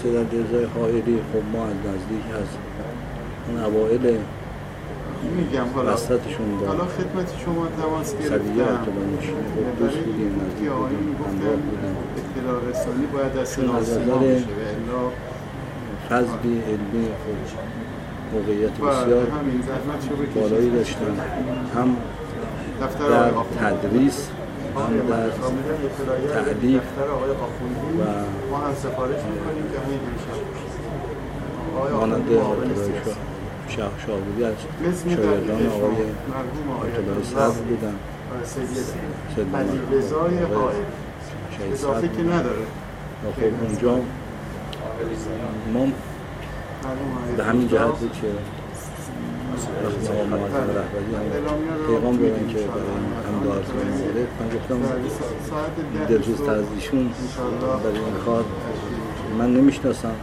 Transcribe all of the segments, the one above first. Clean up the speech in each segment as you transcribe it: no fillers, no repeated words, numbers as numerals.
سید رضای حائری خب ما از نزدیک از اون اوائل میگم وسطشون با حالا خدمت شما تماس سویه گرفتم اطلاع نشینی خب دوست بودیم، نزدیک بودیم، همراه بودیم. اطلاع رسانی باید از چون از سناسیما نظر بشه و الا فضلی علمی خب موقعیت بسیار همین زحمت شو بکشید. بالایی داشتن، هم دفتر در آقای آخوندی تدریس هم در تعلیف و ما هم سفارش میکنیم که همین مانند آیت شاهبودی از شاگردان آقای آیت الله صدر بودن، سید علیرضای حائری شهید اضافه صدر که نداره. و خب اونجا ما به همین جهت بود که وقتی آقا معظم رهبری هم پیغام دادن که برای هم دارتون مورد من گفتم دلسوزتر از ایشون برای این کار من نمیشناسم.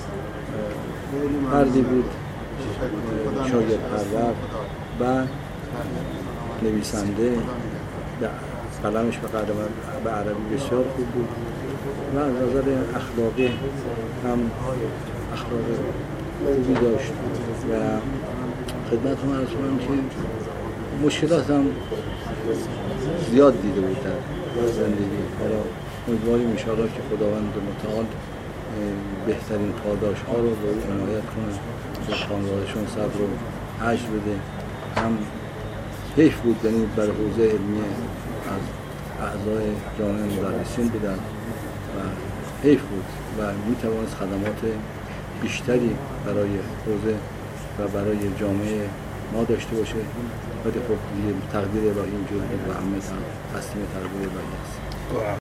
فردی بود شاگرد پرور و نویسنده، قلمش به عربی بسیار خوب بود و از نظر اخلاقی هم اخلاق خوبی داشت و خدمتتون عرض کنم که مشکلات هم زیاد دیده بود در زندگی. حالا امیدواریم انشاءالله که خداوند متعال بهترین پاداش ها رو به او عنایت کنه، به خانواده‌شون صبر و اجر بده. هم حیف بود، یعنی برای حوزه علمی از اعضای جامعه مدرسین بودن و حیف بود و میتوانست خدمات بیشتری برای حوزه و برای جامعه ما داشته باشه، ولی خب تقدیر الهی اینجور بود و همه تسلیم تقدیر الهی است.